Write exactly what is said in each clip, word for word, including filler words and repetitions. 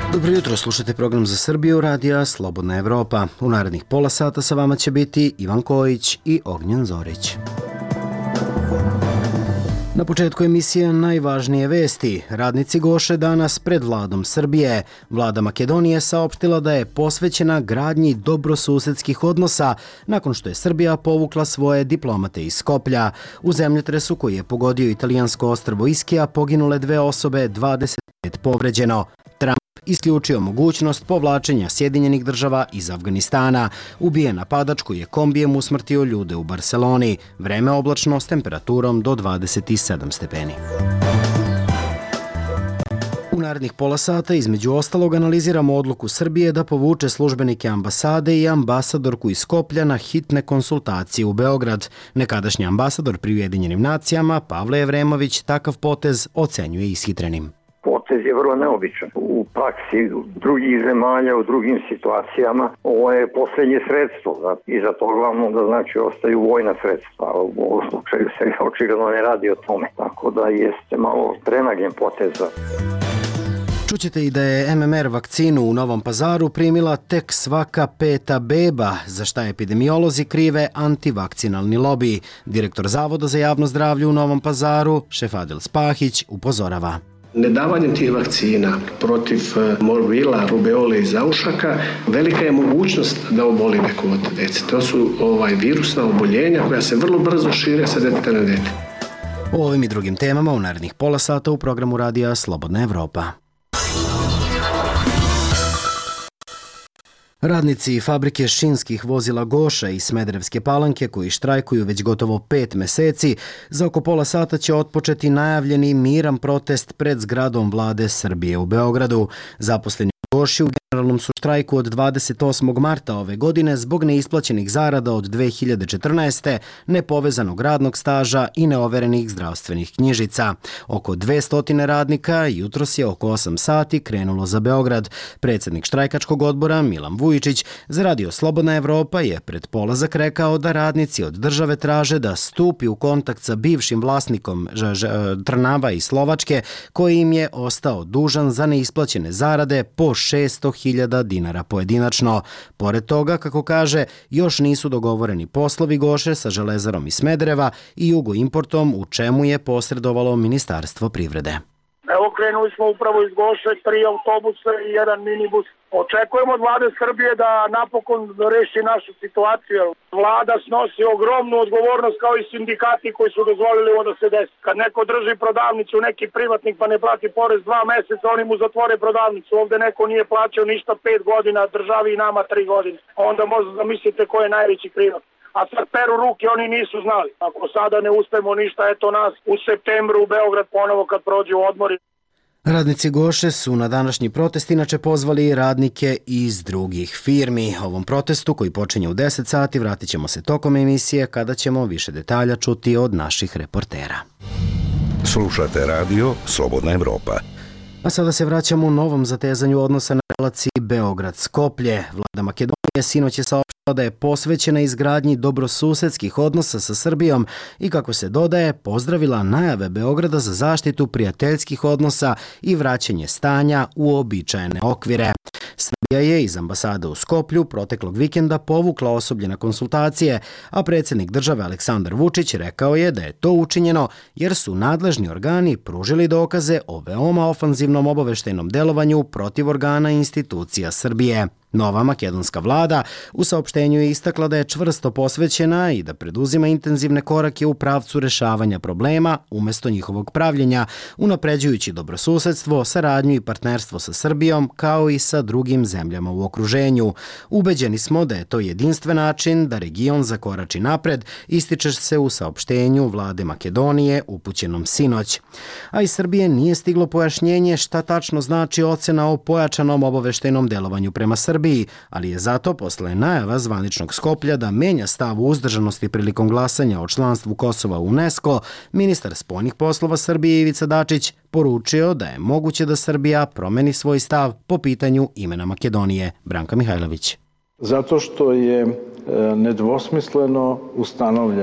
Dobro jutro, slušate program za Srbiju, radija Slobodna Evropa. U narednih pola sata sa vama će biti Ivan Kojić i Ognjen Zorić. Na početku emisije najvažnije vesti. Radnici Goše danas pred vladom Srbije. Vlada Makedonije saopštila da je posvećena gradnji dobrosusedskih odnosa nakon što je Srbija povukla svoje diplomate iz Skoplja. U zemljotresu koji je pogodio italijansko ostrvo Iskija poginule dve osobe, dvadeset pet povređeno. Trump isključio mogućnost povlačenja Sjedinjenih država iz Afganistana. Ubijen napadač koji je kombijem usmrtio ljude u Barseloni. Vreme oblačno s temperaturom do dvadeset sedam stepeni. U narednih pola sata između ostalog analiziramo odluku Srbije da povuče službenike ambasade i ambasadorku iz Skoplja na hitne konsultacije u Beograd. Nekadašnji ambasador pri Ujedinjenim nacijama Pavle Evremović takav potez ocenjuje ishitrenim. Potez je vrlo neobičan. U praksi drugih zemalja, u drugim situacijama, ovo je posljednje sredstvo i za to glavno da znači ostaju vojna sredstva. U ovom slučaju se očigledno ne radi o tome, tako da jeste malo prenagljen potez. Čućete i da je M M R vakcinu u Novom Pazaru primila tek svaka peta beba, za šta epidemiolozi krive antivakcinalni lobiji. Direktor Zavoda za javno zdravlje u Novom Pazaru, Šefadil Spahić, upozorava. Nedavanjem tih vakcina protiv morvila, rubeole i zaušaka velika je mogućnost da oboli neko od dece. To su ovaj, virusna oboljenja koja se vrlo brzo šire sa deteta na dete. O ovim i drugim temama u narednih pola sata u programu radija Slobodna Evropa. Radnici fabrike šinskih vozila Goša i Smederevske Palanke, koji štrajkuju već gotovo pet meseci, za oko pola sata će otpočeti najavljeni miran protest pred zgradom vlade Srbije u Beogradu. Zaposleni u Goši u generalnom su štrajku od dvadeset osmog marta ove godine zbog neisplaćenih zarada od dve hiljade četrnaeste, nepovezanog radnog staža i neoverenih zdravstvenih knjižica. Oko dvesta radnika jutros je oko osam sati krenulo za Beograd. Predsjednik štrajkačkog odbora Milan Vujičić za radio Slobodna Evropa je pred polazak rekao da radnici od države traže da stupi u kontakt sa bivšim vlasnikom Trnava i Slovačke, koji im je ostao dužan za neisplaćene zarade po šesto hiljada dinara pojedinačno. Pored toga, kako kaže, još nisu dogovoreni poslovi Goše sa Železarom iz Smedereva i Jugoimportom, u čemu je posredovalo Ministarstvo privrede. Evo, krenuli smo upravo iz Goše, tri autobusa i jedan minibus. Očekujemo od vlade Srbije da napokon reši našu situaciju. Vlada snosi ogromnu odgovornost kao i sindikati koji su dozvolili ovo da se desi. Kad neko drži prodavnicu, neki privatnik pa ne plati porez dva meseca, oni mu zatvore prodavnicu. Ovde neko nije plaćao ništa pet godina, državi i nama tri godine. Onda možda zamislite ko je najveći krivac. A sad peru ruke, oni nisu znali. Ako sada ne uspemo ništa, eto nas u septembru u Beograd ponovo kad prođu odmori. Radnici Goše su na današnji protest inače pozvali radnike iz drugih firmi. Ovom protestu, koji počinje u deset sati, vratit ćemo se tokom emisije kada ćemo više detalja čuti od naših reportera. Slušate radio Slobodna Evropa. A sada se vraćamo u novom zatezanju odnosa na relaciji Beograd-Skoplje. Vlada Makedonije sinoć je saopštila da je posvećena izgradnji dobrosusedskih odnosa sa Srbijom i, kako se dodaje, pozdravila najave Beograda za zaštitu prijateljskih odnosa i vraćanje stanja u uobičajene okvire. Srbija je iz ambasade u Skoplju proteklog vikenda povukla osoblje na konsultacije, a predsjednik države Aleksandar Vučić rekao je da je to učinjeno jer su nadležni organi pružili dokaze o veoma ofanzivnom obaveštajnom delovanju protiv organa i institucija Srbije. Nova makedonska vlada u saopštenju je istakla da je čvrsto posvećena i da preduzima intenzivne korake u pravcu rešavanja problema umjesto njihovog pravljenja, unapređujući dobrosusedstvo, saradnju i partnerstvo sa Srbijom kao i sa drugim zemljama u okruženju. Ubeđeni smo da je to jedinstven način da region zakorači napred, ističe se u saopštenju vlade Makedonije upućenom sinoć. A iz Srbije nije stiglo pojašnjenje šta tačno znači ocena o pojačanom obaveštajnom delovanju prema Srbiji, ali je zato posle najava zvaničnog Skoplja da menja stav u uzdržanosti prilikom glasanja o članstvu Kosova u UNESCO, ministar spoljnih poslova Srbije Ivica Dačić poručio da je moguće da Srbija promeni svoj stav po pitanju imena Makedonije. Branka Mihajlović. Zato što je nedvosmisleno ustanovljeno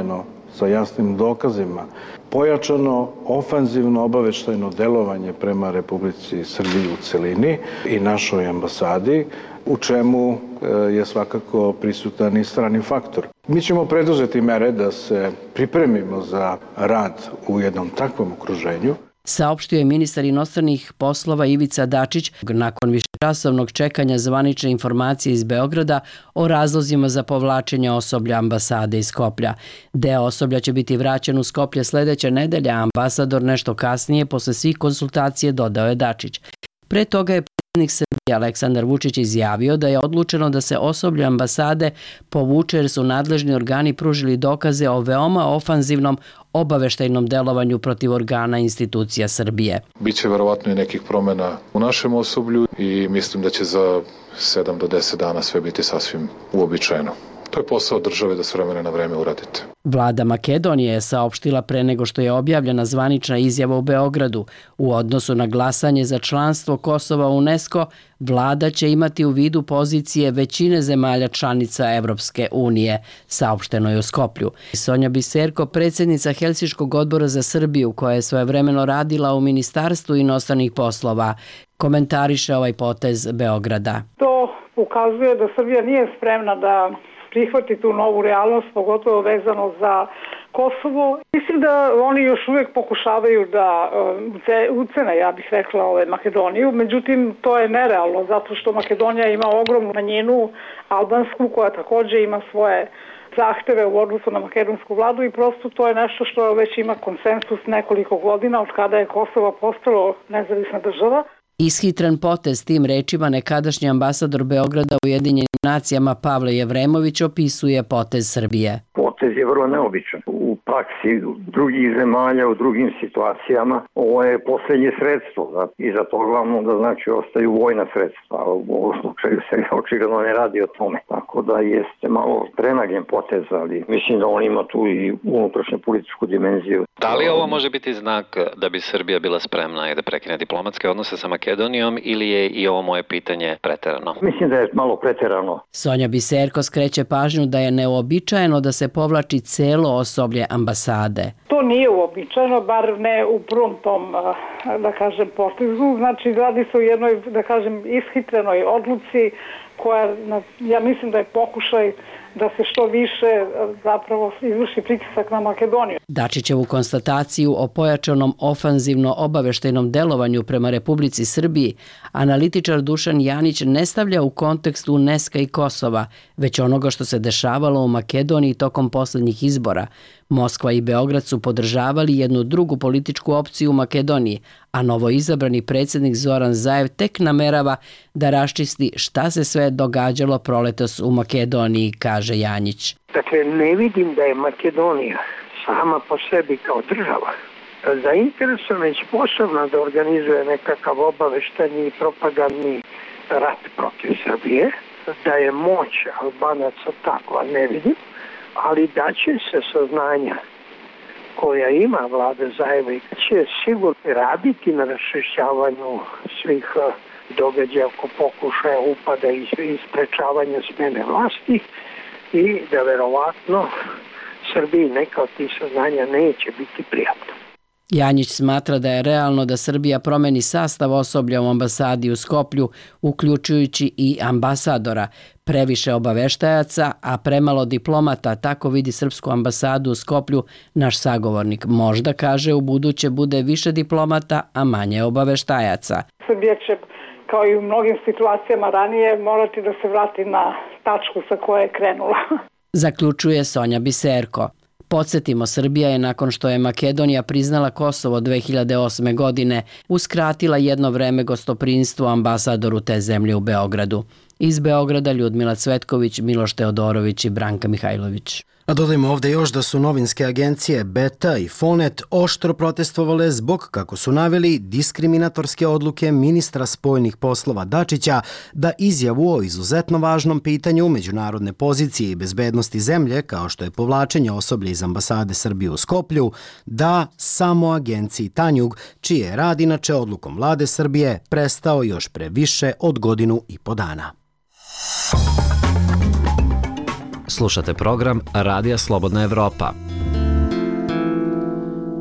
sa jasnim dokazima pojačano ofanzivno obaveštajno delovanje prema Republici Srbiji u celini i našoj ambasadi, u čemu je svakako prisutan i strani faktor. Mi ćemo preduzeti mere da se pripremimo za rad u jednom takvom okruženju. Saopštio je ministar inostranih poslova Ivica Dačić nakon višečasovnog čekanja zvanične informacije iz Beograda o razlozima za povlačenje osoblja ambasade iz Skoplja. Deo osoblja će biti vraćen u Skoplje sledeće nedelje, a ambasador nešto kasnije posle svih konsultacije, dodao je Dačić. Pre toga je predsjednik Srbije Aleksandar Vučić izjavio da je odlučeno da se osoblje ambasade povuče jer su nadležni organi pružili dokaze o veoma ofanzivnom obaveštajnom delovanju protiv organa institucija Srbije. Biće verovatno i nekih promjena u našem osoblju i mislim da će za sedam do deset dana sve biti sasvim uobičajeno. To je posao države da s vremena na vreme uradite. Vlada Makedonije je saopštila pre nego što je objavljena zvanična izjava u Beogradu. U odnosu na glasanje za članstvo Kosova u UNESCO, vlada će imati u vidu pozicije većine zemalja članica Evropske unije, saopšteno je u Skoplju. Sonja Biserko, predsjednica Helsinškog odbora za Srbiju, koja je svojevremeno radila u Ministarstvu inostranih poslova, komentariše ovaj potez Beograda. To ukazuje da Srbija nije spremna da prihvati tu novu realnost, pogotovo vezano za Kosovo. Mislim da oni još uvijek pokušavaju da ucene, ja bih rekla, ove Makedoniju, međutim to je nerealno zato što Makedonija ima ogromnu manjinu albansku koja također ima svoje zahteve u odnosu na makedonsku vladu i prosto to je nešto što već ima konsensus nekoliko godina od kada je Kosovo postalo nezavisna država. Ishitren potez, tim rečima nekadašnji ambasador Beograda u Ujedinjenim nacijama Pavle Jevremović opisuje potez Srbije. Potez je vrlo neobičan. U praksi drugih zemalja, u drugim situacijama, ovo je posljednje sredstvo. Da? I za to glavno da znači ostaju vojna sredstva. U ovom slučaju se očigledno ne radi o tome. Tako da jeste malo prenagljen potez, ali mislim da on ima tu i unutrašnju političku dimenziju. Da li ovo može biti znak da bi Srbija bila spremna i da prekine diplomatske odnose sa Makedonijom ili je i ovo moje pitanje preterano? Mislim da je malo preterano. Sonja Biserko skreće pažnju da je neuobičajeno da se povlači celo osoblje ambasade. To nije uobičajeno, bar ne u prvom tom, da kažem, potezu. Znači, radi se o jednoj, da kažem, ishitrenoj odluci koja, ja mislim da je pokušaj da se što više zapravo izvrši pritisak na Makedoniju. Dačićevu konstataciju o pojačanom ofanzivno obaveštajnom delovanju prema Republici Srbiji analitičar Dušan Janić ne stavlja u kontekstu UNESCO i Kosova, već onoga što se dešavalo u Makedoniji tokom poslednjih izbora. Moskva i Beograd su podržavali jednu drugu političku opciju u Makedoniji, a novoizabrani predsjednik Zoran Zaev tek namerava da raščisti šta se sve događalo proletos u Makedoniji, kaže Janjić. Dakle, ne vidim da je Makedonija sama po sebi kao država zainteresovana i sposobna da organizuje nekakav obaveštajni i propagandni rat protiv Srbije, da je moć Albanaca takva, ne vidim, ali da će se saznanja koja ima vlada Zaeva i će sigurno raditi na raščišćavanju svih događaja oko pokušaja upada i sprečavanja smene vlasti i da verovatno Srbiji neka od tih saznanja neće biti prijatno. Janjić smatra da je realno da Srbija promeni sastav osoblja u ambasadi u Skoplju, uključujući i ambasadora. Previše obaveštajaca, a premalo diplomata, tako vidi srpsku ambasadu u Skoplju naš sagovornik. Možda, kaže, u buduće bude više diplomata, a manje obaveštajaca. Srbija će, kao i u mnogim situacijama ranije, morati da se vrati na tačku sa koje je krenula. Zaključuje Sonja Biserko. Podsjetimo, Srbija je nakon što je Makedonija priznala Kosovo dve hiljade osme. godine uskratila jedno vreme gostoprinstvo ambasadoru te zemlje u Beogradu. Iz Beograda Ljudmila Cvetković, Miloš Teodorović i Branka Mihajlović. A dodajmo ovdje još da su novinske agencije Beta i Fonet oštro protestovale zbog, kako su naveli, diskriminatorske odluke ministra spoljnih poslova Dačića da izjavu o izuzetno važnom pitanju međunarodne pozicije i bezbednosti zemlje, kao što je povlačenje osoblja iz ambasade Srbije u Skoplju, da samo agenciji Tanjug, čiji je rad inače odlukom vlade Srbije prestao još pre više od godinu i po dana. Slušate program Radija Slobodna Evropa.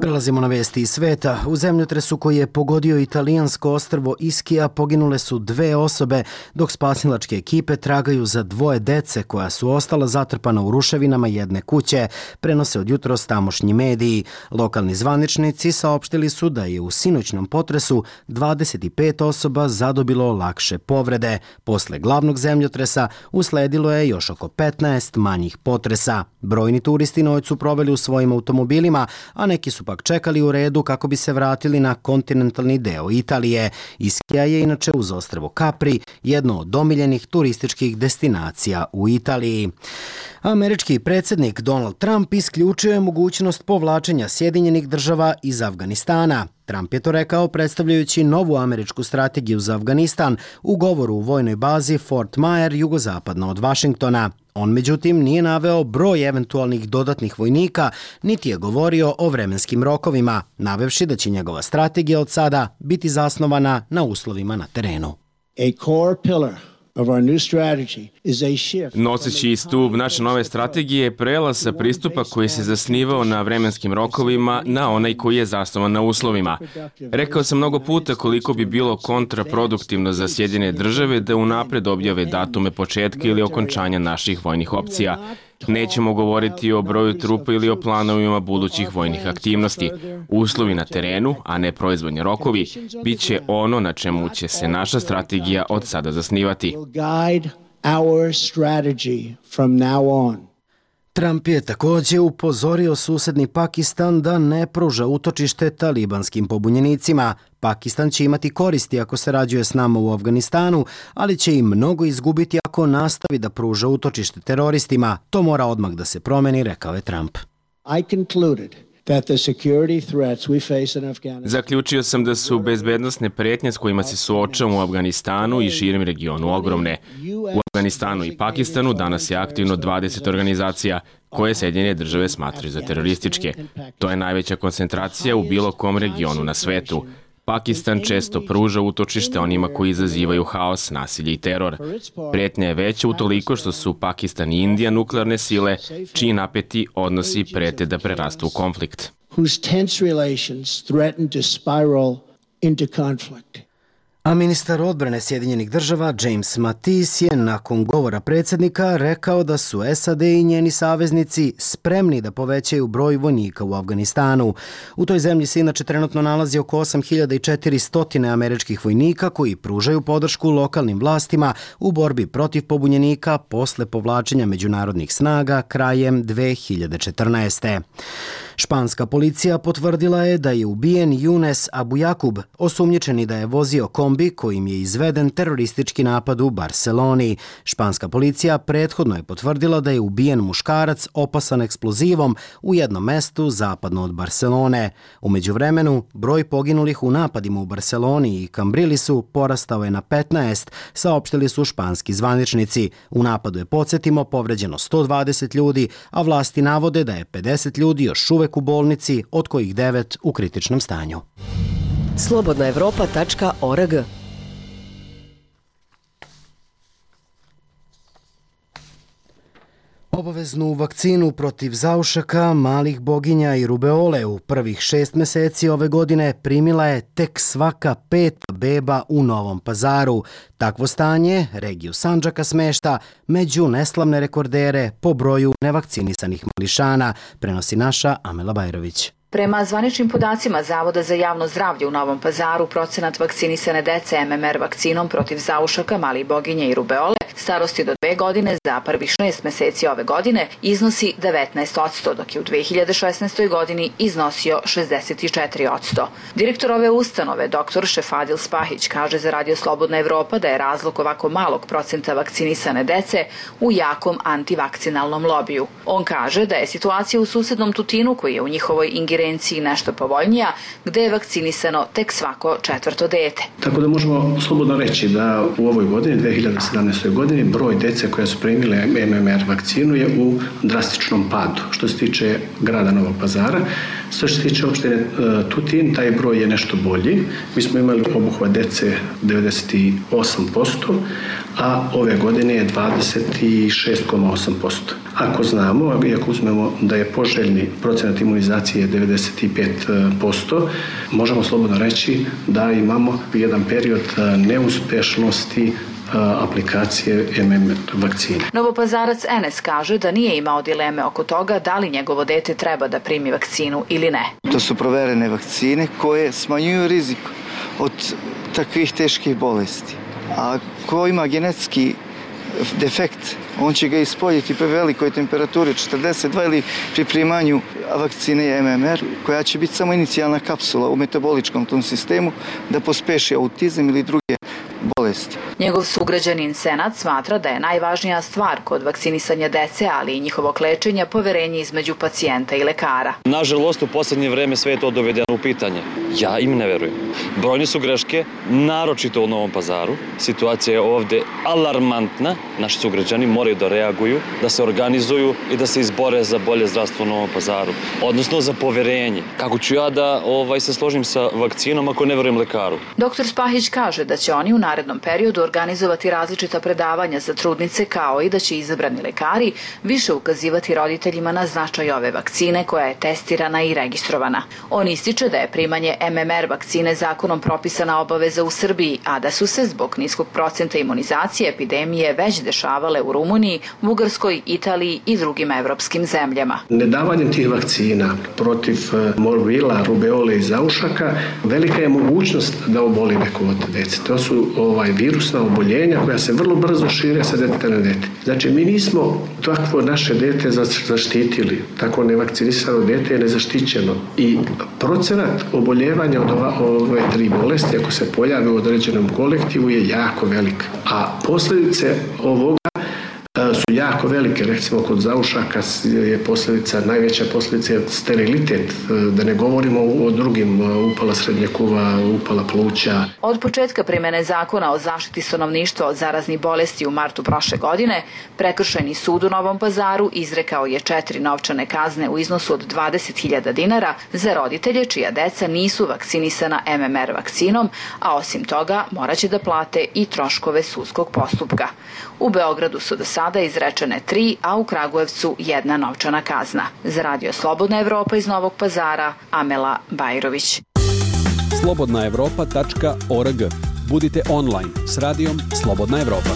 Prelazimo na vesti iz sveta. U zemljotresu koji je pogodio italijansko ostrvo Ischia poginule su dve osobe, dok spasilačke ekipe tragaju za dvoje dece koja su ostala zatrpana u ruševinama jedne kuće, prenose od jutros tamošnji mediji. Lokalni zvaničnici saopštili su da je u sinoćnom potresu dvadeset pet osoba zadobilo lakše povrede. Posle glavnog zemljotresa usledilo je još oko petnaest manjih potresa. Brojni turisti noć su proveli u svojim automobilima, a neki su pak čekali u redu kako bi se vratili na kontinentalni deo Italije. Ischia je inače uz ostrvo Capri jedno od omiljenih turističkih destinacija u Italiji. Američki predsjednik Donald Trump isključio je mogućnost povlačenja Sjedinjenih država iz Afganistana. Trump je to rekao predstavljajući novu američku strategiju za Afganistan u govoru u vojnoj bazi Fort Myer jugozapadno od Vašingtona. On međutim nije naveo broj eventualnih dodatnih vojnika, niti je govorio o vremenskim rokovima, navevši da će njegova strategija od sada biti zasnovana na uslovima na terenu. A core pillar of our new strategy is a shift. Noseći stup naše nove strategije je prelaz sa pristupa koji se zasnivao na vremenskim rokovima na onaj koji je zasnovan na uslovima. Rekao sam mnogo puta koliko bi bilo kontraproduktivno za Sjedinjene države da unapred objave datume početka ili okončanja naših vojnih opcija. Nećemo govoriti o broju trupa ili o planovima budućih vojnih aktivnosti. Uslovi na terenu, a ne proizvodni rokovi, bit će ono na čemu će se naša strategija od sada zasnivati. Trump je također upozorio susedni Pakistan da ne pruža utočište talibanskim pobunjenicima. Pakistan će imati koristi ako se rađuje s nama u Afganistanu, ali će i mnogo izgubiti ako nastavi da pruža utočište teroristima. To mora odmah da se promeni, rekao je Trump. I concluded that the security threats we face in Afghanistan. Zaključio sam da su bezbednosne pretnje s kojima se suočavamo u Afganistanu i širem regionu ogromne. U Afganistanu i Pakistanu danas je aktivno dvadeset organizacija koje Sjedinjene države smatraju za terorističke. To je najveća koncentracija u bilo kom regionu na svetu. Pakistan često pruža utočište onima koji izazivaju haos, nasilje i teror. Pretnja je veća utoliko što su Pakistan i Indija nuklearne sile, čiji napeti odnosi prete da prerastu u konflikt. Whose tense relations threaten to spiral into conflict. A ministar odbrane Sjedinjenih država James Mattis je nakon govora predsjednika rekao da su S A D i njeni saveznici spremni da povećaju broj vojnika u Afganistanu. U toj zemlji se inače trenutno nalazi oko osam hiljada četiristo američkih vojnika koji pružaju podršku lokalnim vlastima u borbi protiv pobunjenika posle povlačenja međunarodnih snaga krajem dve hiljade četrnaeste. Španska policija potvrdila je da je ubijen Younes Abu Jakub, osumnjičeni da je vozio kombi kojim je izveden teroristički napad u Barseloni. Španska policija prethodno je potvrdila da je ubijen muškarac opasan eksplozivom u jednom mestu zapadno od Barselone. U međuvremenu, broj poginulih u napadima u Barseloni i Cambrilisu porastao je na petnaest, saopštili su španski zvaničnici. U napadu je, podsjetimo, povređeno sto dvadeset ljudi, a vlasti navode da je pedeset ljudi još uvek u bolnici, od kojih devet u kritičnom stanju. slobodna evropa tačka org. Obaveznu vakcinu protiv zaušaka, malih boginja i rubeole u prvih šest meseci ove godine primila je tek svaka peta beba u Novom Pazaru. Takvo stanje regiju Sandžaka smešta među neslavne rekordere po broju nevakcinisanih mališana, prenosi naša Amela Bajrović. Prema zvaničnim podacima Zavoda za javno zdravlje u Novom Pazaru, procenat vakcinisane dece M M R vakcinom protiv zaušaka, malih boginja i rubeole starosti do dve godine za prvih šest meseci ove godine iznosi devetnaest posto, dok je u dve hiljade šesnaestoj godini iznosio šezdeset četiri posto. Direktor ove ustanove, doktor Šefadil Spahić, kaže za Radio Slobodna Evropa da je razlog ovako malog procenta vakcinisane dece u jakom antivakcinalnom lobiju. On kaže da je situacija u susednom Tutinu, koji je u njihovoj ingerenciji nešto povoljnija, gde je vakcinisano tek svako četvrto dete. Tako da možemo slobodno reći da u ovoj godini, dve hiljade sedamnaestoj godini, godini broj dece koja su primile M M R vakcinu je u drastičnom padu. Što se tiče grada Novog Pazara, što se tiče opštine Tutin, taj broj je nešto bolji. Mi smo imali obuhvat dece devedeset osam posto, a ove godine je dvadeset šest zarez osam posto. Ako znamo, i ako uzmemo da je poželjni procenat imunizacije devedeset pet posto, možemo slobodno reći da imamo jedan period neuspešnosti aplikacije M M R vakcine. Novopazarac Enes kaže da nije imao dileme oko toga da li njegovo dete treba da primi vakcinu ili ne. To su proverene vakcine koje smanjuju rizik od takvih teških bolesti. A ko ima genetski defekt, on će ga ispoljiti pri velikoj temperaturi četrdeset dva ili pri primanju vakcine M M R, koja će biti samo inicijalna kapsula u metaboličkom tom sistemu da pospeši autizam ili druge bolesti. Njegov sugrađanin Senad smatra da je najvažnija stvar kod vakcinisanja dece, ali i njihovog lečenja, poverenje između pacijenta i lekara. Nažalost, u poslednje vreme sve je to dovedeno u pitanje. Ja im ne verujem. Brojne su greške, naročito u Novom Pazaru. Situacija je ovde alarmantna. Naši sugrađani moraju da reaguju, da se organizuju i da se izbore za bolje zdravstvo u Novom Pazaru. Odnosno za poverenje. Kako ću ja da ovaj, se složim sa vakcinom ako ne verujem lekaru? Doktor Spahić kaže da će oni u narednom periodu organizovati različita predavanja za trudnice, kao i da će izabrani lekari više ukazivati roditeljima na značaj ove vakcine koja je testirana i registrovana. On ističe da je primanje M M R vakcine zakonom propisana obaveza u Srbiji, a da su se zbog niskog procenta imunizacije epidemije već dešavale u Rumuniji, Bugarskoj, Italiji i drugim evropskim zemljama. Nedavanjem tih vakcina protiv morbila, rubeole i zaušaka velika je mogućnost da oboli neko od dece. To su ovaj, virusna oboljenja koja se vrlo brzo šire sa deteta na dete. Znači, mi nismo takvo naše dete zaštitili. Tako nevakcinisano dete je nezaštićeno. I procenat oboljevanja od ova, ove tri bolesti, ako se pojave u određenom kolektivu, je jako velik. A posljedice ovoga su jako velike, recimo kod zaušaka je posljedica, najveća posljedica je sterilitet, da ne govorimo o drugim, upala srednje kuva, upala pluća. Od početka primene zakona o zaštiti stanovništva od zaraznih bolesti u martu prošle godine, Prekršajni sud u Novom Pazaru izrekao je četiri novčane kazne u iznosu od dvadeset hiljada dinara za roditelje čija deca nisu vakcinisana M M R vakcinom, a osim toga moraće da plate i troškove sudskog postupka. U Beogradu su do sada izrečene tri, a u Kragujevcu jedna novčana kazna. Za Radio Slobodna Evropa iz Novog Pazara, Amela Bajrović. slobodna evropa tačka org. Budite online s radijom Slobodna Evropa.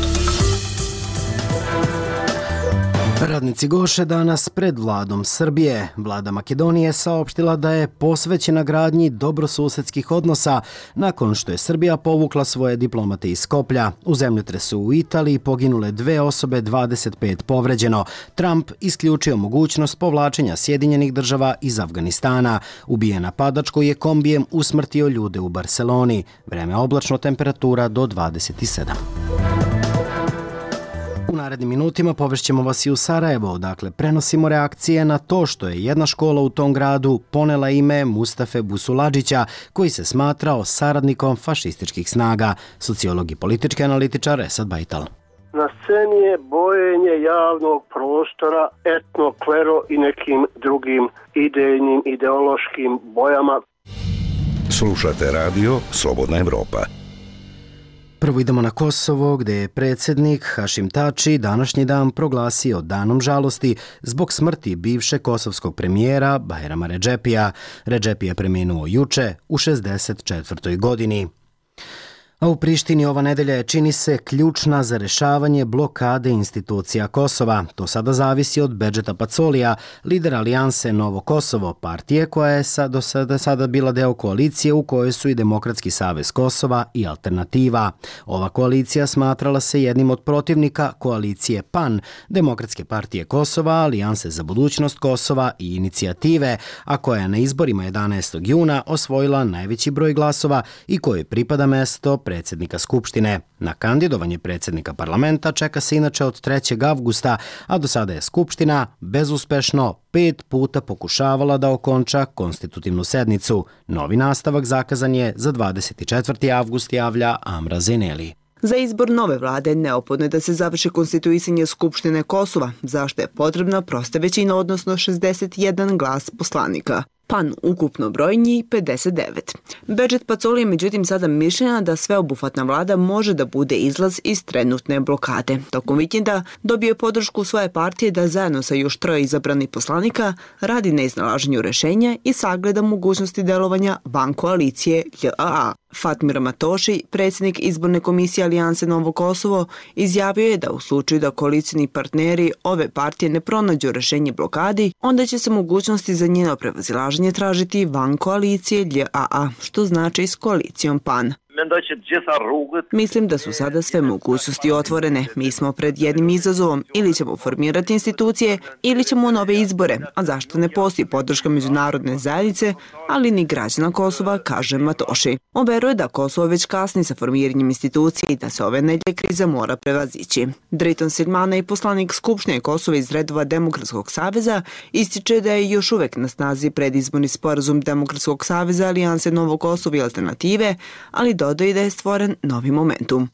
Radnici Goše danas pred vladom Srbije. Vlada Makedonije saopštila da je posvećena gradnji dobrosusedskih odnosa nakon što je Srbija povukla svoje diplomate iz Skoplja. U zemljotresu u Italiji poginule dve osobe, dvadeset pet povređeno. Trump isključio mogućnost povlačenja Sjedinjenih država iz Afganistana. Ubijen napadač koji je kombijem usmrtio ljude u Barseloni. Vreme oblačno, temperatura do dvadeset sedam. U narednim minutima povešćemo vas i u Sarajevo, dakle prenosimo reakcije na to što je jedna škola u tom gradu ponela ime Mustafe Busuladžića, koji se smatrao saradnikom fašističkih snaga. Sociolog i politički analitičar Esad Bajtal. Na sceni je bojenje javnog prostora etno, klero i nekim drugim idejnim, ideološkim bojama. Slušate radio Slobodna Evropa. Prvo idemo na Kosovo, gde je predsjednik Hašim Tači današnji dan proglasio danom žalosti zbog smrti bivšeg kosovskog premijera Bajrama Redžepija. Redžepi je preminuo juče u šezdeset četvrtoj godini. A u Prištini ova nedelja je, čini se, ključna za rešavanje blokade institucija Kosova. To sada zavisi od Bedžeta Pacolija, lidera alijanse Novo Kosovo, partije koja je sad, do sada, sada bila deo koalicije u kojoj su i Demokratski savez Kosova i Alternativa. Ova koalicija smatrala se jednim od protivnika koalicije PAN, Demokratske partije Kosova, Alijanse za budućnost Kosova i Inicijative, a koja je na izborima jedanaestog juna osvojila najveći broj glasova i kojoj pripada mesto predsjednika Skupštine. Na kandidovanje predsjednika parlamenta čeka se inače od trećeg avgusta, a do sada je Skupština bezuspešno pet puta pokušavala da okonča konstitutivnu sednicu. Novi nastavak zakazan je za dvadeset četvrti avgust, javlja Amra Zeneli. Za izbor nove vlade neophodno je da se završi konstituisanje Skupštine Kosova, zašto je potrebna prosta većina, odnosno šezdeset jedan glas poslanika. PAN ukupno broji njih pedeset devet. Bedžet Pacoli je međutim sada mišljenja da sveobuhvatna vlada može da bude izlaz iz trenutne blokade. Tokom vikenda dobio je podršku svoje partije da zajedno sa još troje izabranih poslanika radi na iznalaženju rešenja i sagleda mogućnosti delovanja van koalicije J A A. Fatmir Matoši, predsjednik izborne komisije Alijanse Novo Kosovo, izjavio je da u slučaju da koalicijni partneri ove partije ne pronađu rešenje blokadi, onda će se mogućnosti za njeno prevazilaženje tražiti van koalicije J A A, što znači s koalicijom PAN. Mislim da su sada sve mogućnosti otvorene. Mi smo pred jednim izazovom, ili ćemo formirati institucije ili ćemo nove izbore, a zašto ne postoji podrška međunarodne zajednice, ali ni građana Kosova, kaže Matoši. On veruje da Kosovo već kasni sa formiranjem institucije i da se ove nedelje kriza mora prevazići. Driton Silmana i poslanik Skupštine Kosova iz redova Demokratskog saveza ističe da je još uvek na snazi predizborni sporazum Demokratskog saveza, Alijanse Novo Kosovo i Alternative, ali dodaje da je stvoren novi momentum.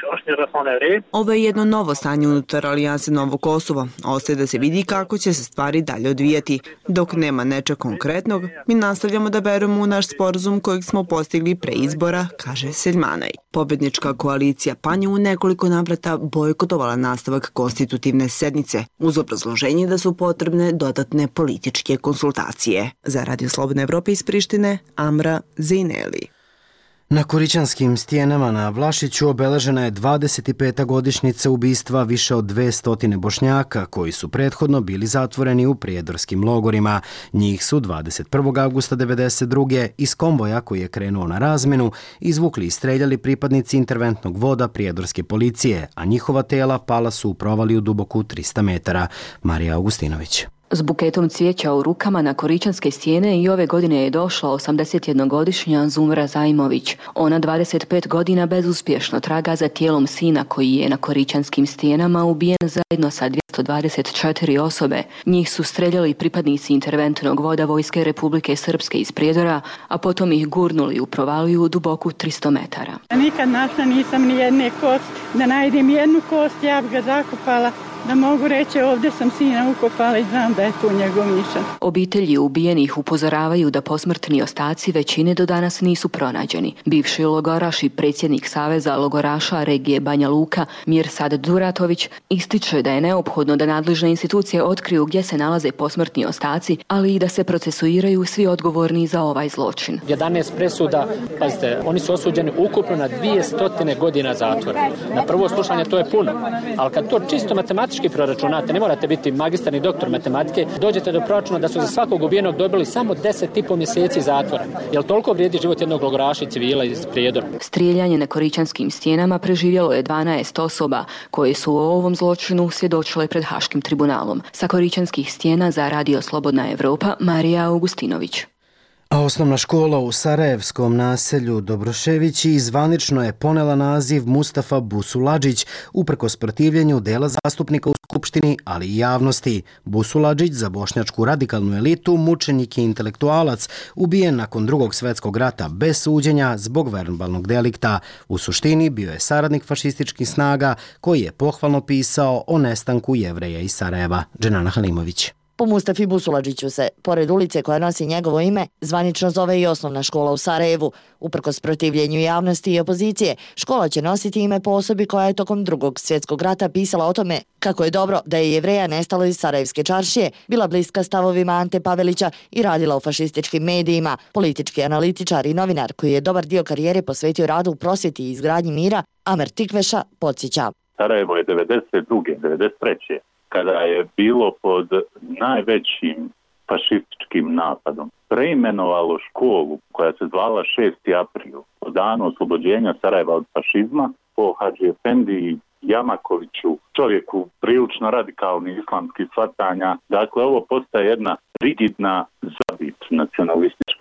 Ovo je jedno novo stanje unutar Alijanse Novo Kosovo. Ostaje da se vidi kako će se stvari dalje odvijati. Dok nema nečeg konkretnog, mi nastavljamo da verujemo u naš sporazum kojeg smo postigli pre izbora, kaže Seljmanaj. Pobednička koalicija PAN je u nekoliko navrata bojkotovala nastavak konstitutivne sednice, uz obrazloženje da su potrebne dodatne političke konsultacije. Za Radio Slobodne Evrope iz Prištine, Amra Zejneli. Na Korićanskim stijenama na Vlašiću obeležena je dvadeset peta godišnjica ubistva više od dvesta Bošnjaka koji su prethodno bili zatvoreni u prijedorskim logorima. Njih su dvadeset prvog avgusta devedeset druge iz konvoja koji je krenuo na razmenu izvukli i streljali pripadnici interventnog voda prijedorske policije, a njihova tela pala su u provaliju duboku trista metara. Marija Augustinović. S buketom cvijeća u rukama na Korićanske stijene i ove godine je došla osamdesetjednogodišnja Zumra Zajmović. Ona dvadeset pet godina bezuspješno traga za tijelom sina koji je na Korićanskim stijenama ubijen zajedno sa dvjesto dvadeset četiri osobe. Njih su streljali pripadnici interventnog voda Vojske Republike Srpske iz Prijedora, a potom ih gurnuli u provaliju duboku tristo metara. Nikad našla nisam ni jedne kost, da najdem jednu kost, ja bi ga zakopala. Da mogu reći, ovdje sam sina ukopala i znam da je tu njegov nišan. Obitelji ubijenih upozoravaju da posmrtni ostaci većine do danas nisu pronađeni. Bivši logoraš i predsjednik Saveza logoraša regije Banja Luka, Mirsad Duratović, ističe da je neophodno da nadležne institucije otkriju gdje se nalaze posmrtni ostaci, ali i da se procesuiraju svi odgovorni za ovaj zločin. jedanaest presuda, pazite, oni su osuđeni ukupno na dvjesto godina zatvora. Na prvo slušanje to je puno, ali kad to čisto matematički proračunate, ne morate biti magistar ni doktor matematike, dođete do proračuna da su za svakog ubijenog dobili samo deset i pol mjeseci zatvora. Jel toliko vrijedi život jednog logoraša i civila iz Prijedora? Strijeljanje na Korićanskim stijenama preživjelo je dvanaest osoba koje su o ovom zločinu svjedočile pred Haškim tribunalom. Sa Korićanskih stijena za Radio Slobodna Evropa, Marija Augustinović. A osnovna škola u sarajevskom naselju Dobroševići zvanično je ponela naziv Mustafa Busuladžić uprkos protivljenju dela zastupnika u Skupštini, ali i javnosti. Busuladžić, za bošnjačku radikalnu elitu, mučenik i intelektualac, ubijen nakon drugog svjetskog rata bez suđenja zbog verbalnog delikta. U suštini bio je saradnik fašističkih snaga koji je pohvalno pisao o nestanku Jevreja iz Sarajeva. Dženana Halimović. Po Mustafi Busuladžiću se, pored ulice koja nosi njegovo ime, zvanično zove i osnovna škola u Sarajevu. Uprkos protivljenju javnosti i opozicije, škola će nositi ime po osobi koja je tokom drugog svjetskog rata pisala o tome kako je dobro da je Jevreja nestalo iz Sarajevske čaršije, bila bliska stavovima Ante Pavelića i radila u fašističkim medijima. Politički analitičar i novinar koji je dobar dio karijere posvetio radu u prosvjeti i izgradnji mira, Amer Tikveša podsjeća. Sarajevo je devedeset druge devedeset treće kada je bilo pod najvećim fašističkim napadom, preimenovalo školu koja se zvala šesti april, o danu oslobođenja Sarajeva od fašizma, po Hadži Efendi Jamakoviću, čovjeku prilično radikalnih islamskih shvatanja. Dakle, ovo postaje jedna rigidna zabit nacionalistička.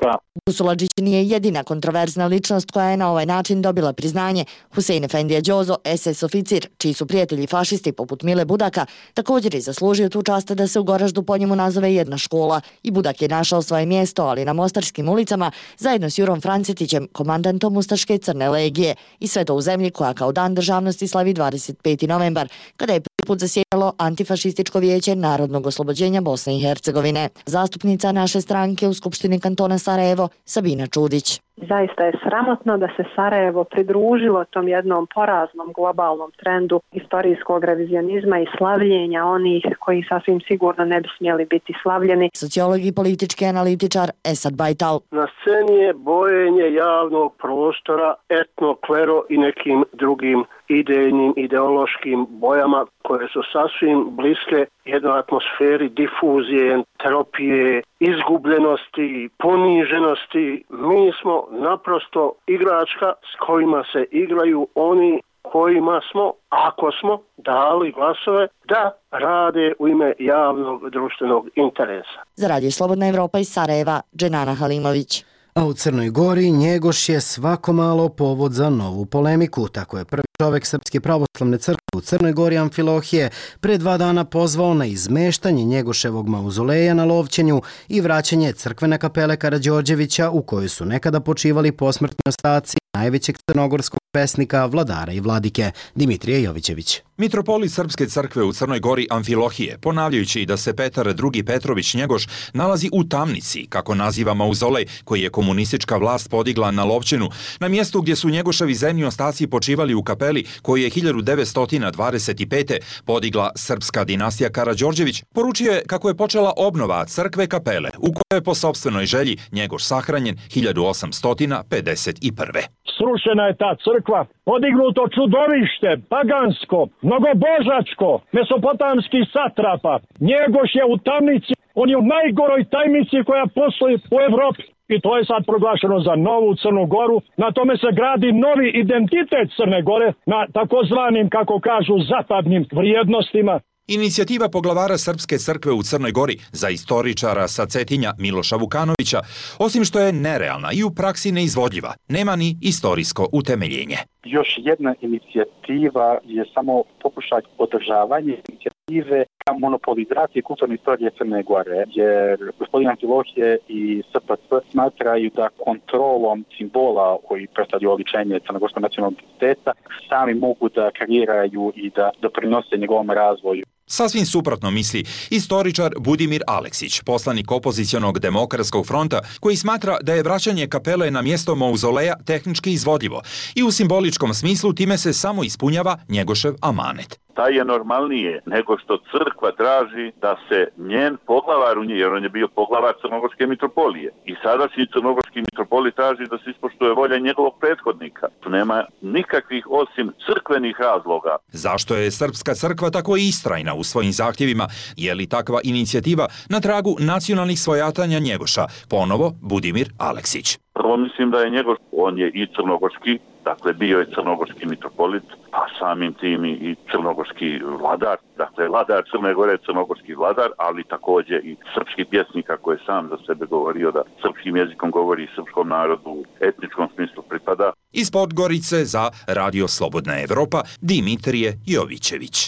Kusulađić nije jedina kontroverzna ličnost koja je na ovaj način dobila priznanje. Husein Efendija Đozo, es es oficir, čiji su prijatelji fašisti poput Mile Budaka, također je zaslužio tu čast da se u Goraždu po njemu nazove jedna škola. I Budak je našao svoje mjesto, ali na mostarskim ulicama, zajedno s Jurom Francetićem, komandantom Ustaške Crne legije. I sve to u zemlji koja kao dan državnosti slavi dvadeset peti novembar, kada je prvi put zasjedalo Antifašističko vijeće Narodnog oslobođenja Bosne i Hercegovine. Zastupnica naše stranke u Skupštini kantona Sarajevo, Sabina Čudić. Zaista je sramotno da se Sarajevo pridružilo tom jednom poraznom globalnom trendu istorijskog revizionizma i slavljenja onih koji sasvim sigurno ne bi smjeli biti slavljeni. Sociolog i politički analitičar Esad Bajtal. Na sceni je bojenje javnog prostora etno, klero i nekim drugim idejnim, ideološkim bojama koje su sasvim bliske jednoj atmosferi difuzije, entropije, izgubljenosti, poniženosti. Mi smo naprosto igračka s kojima se igraju oni kojima smo, ako smo dali glasove, da rade u ime javnog društvenog interesa. Za Radio Slobodna Evropa iz Sarajeva, Dženana Halimović. A u Crnoj Gori Njegoš je svako malo povod za novu polemiku. Tako je prvi čovjek Srpske pravoslavne crkve u Crnoj Gori Amfilohije pre dva dana pozvao na izmeštanje Njegoševog mauzoleja na Lovćenju i vraćanje crkvene kapele Karađorđevića u kojoj su nekada počivali posmrtni ostaci najvećeg crnogorskog pesnika, vladara i vladike Dimitrije Jovićević. Mitropolit Srpske crkve u Crnoj Gori Amfilohije, ponavljajući da se Petar drugi Petrović Njegoš nalazi u tamnici, kako naziva mauzolej koji je komunistička vlast podigla na Lovćenu, na mjestu gdje su Njegoševi zemlji ostaci počivali u kapeli koju je hiljadu devetsto dvadeset pete. podigla srpska dinastija Karađorđević, poručio je kako je počela obnova crkve kapele, u kojoj je po sopstvenoj želji Njegoš sahranjen hiljadu osamsto pedeset prve. Srušena je ta crkva, podignuto čudovište, pagansko, mnogobožačko, mesopotamski satrapa. Njegoš je u tamnici, on je u najgoroj tajnici koja postoji u Evropi. I to je sad proglašeno za novu Crnu Goru. Na tome se gradi novi identitet Crne Gore na takozvanim, kako kažu, zapadnim vrijednostima. Inicijativa poglavara Srpske crkve u Crnoj Gori za istoričara sa Cetinja Miloša Vukanovića, osim što je nerealna i u praksi neizvodljiva, nema ni istorijsko utemeljenje. Još jedna inicijativa je samo pokušaj održavanja inicijative ka monopolizaciji kulturne istorije Crne Gore, jer gospodin Amfilohije i S P C smatraju da kontrolom simbola koji predstavljaju oličenje crnogorskog nacionalnog identiteta sami mogu da kreiraju i da doprinose njegovom razvoju. Sasvim suprotno misli istoričar Budimir Aleksić, poslanik opozicionog Demokratskog fronta, koji smatra da je vraćanje kapele na mjesto mauzoleja tehnički izvodljivo i u simboličkom smislu time se samo ispunjava Njegošev amanet. Taj je normalnije nego što crkva traži da se njen poglavar u njej, jer on je bio poglavar Crnogorske mitropolije. I sadašnji Crnogorski mitropolit traži da se ispoštuje volja njegovog prethodnika. Tu nema nikakvih osim crkvenih razloga. Zašto je Srpska crkva tako istrajna u svojim zahtjevima? Je li takva inicijativa na tragu nacionalnih svojatanja Njegoša? Ponovo Budimir Aleksić. Prvo mislim da je Njegoš, on je i crnogorski, dakle bio je crnogorski mitropolit, a samim tim i crnogorski vladar, dakle vladar Crne Gore, crnogorski vladar, ali također i srpski pjesnik, kako je sam za sebe govorio da srpskim jezikom govori i srpskom narodu u etničkom smislu pripada. Iz Podgorice za Radio Slobodna Evropa, Dimitrije Jovićević.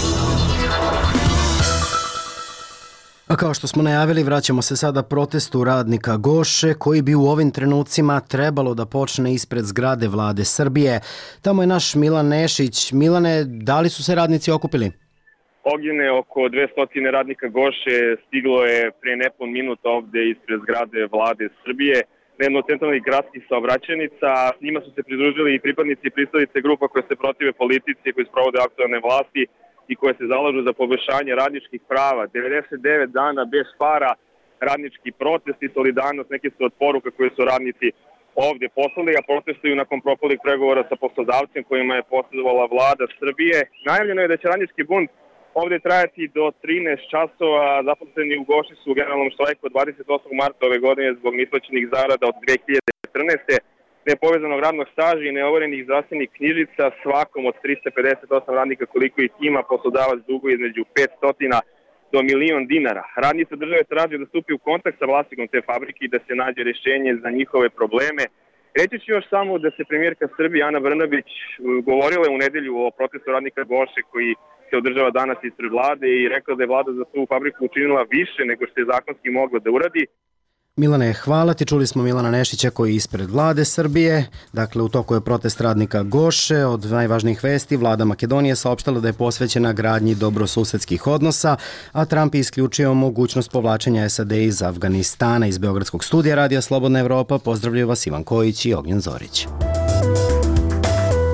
A kao što smo najavili, vraćamo se sada protestu radnika Goše, koji bi u ovim trenucima trebalo da počne ispred zgrade vlade Srbije. Tamo je naš Milan Nešić. Milane, da li su se radnici okupili? Ognjene oko dvesta radnika Goše stiglo je pre nepun minut ovde ispred zgrade vlade Srbije na jednu od centralnih gradskih saobraćajnica. S njima su se pridružili i pripadnici i pristalice grupa koje se protive politici koji sprovode aktualne vlasti i koje se zalažu za poboljšanje radničkih prava. devedeset devet dana bez para, radnički protest i solidarnost, neke su od poruka koje su radnici ovdje poslali, a protestuju nakon propalih pregovora sa poslodavcem kojima je posledovala vlada Srbije. Najavljeno je da će radnički bunt ovdje trajati do trinaest časova. Zaposleni u Goši su u generalnom štrajku od dvadeset osmog marta ove godine zbog neisplaćenih zarada od dve hiljade četrnaeste. Nepovezanog radnog staža i neoverenih zdravstvenih knjižica svakom od trista pedeset osam radnika koliko ih ima poslodavac duguje između petsto do milion dinara. Radnici države traže da stupi u kontakt sa vlasnikom te fabrike i da se nađe rješenje za njihove probleme. Reći ću još samo da se premijerka Srbije Ana Brnabić govorila u nedelju o protestu radnika Goše koji se održava danas ispred vlade i rekla da je vlada za tu fabriku učinila više nego što je zakonski mogla da uradi. Milane, hvala ti. Čuli smo Milana Nešića koji je ispred vlade Srbije. Dakle, u toku je protest radnika Goše. Od najvažnijih vesti, vlada Makedonije saopštala da je posvećena gradnji dobrosusedskih odnosa, a Trump je isključio mogućnost povlačenja S A D iz Afganistana. Iz Beogradskog studija Radija Slobodna Evropa pozdravljaju vas Ivan Kojić i Ognjen Zorić.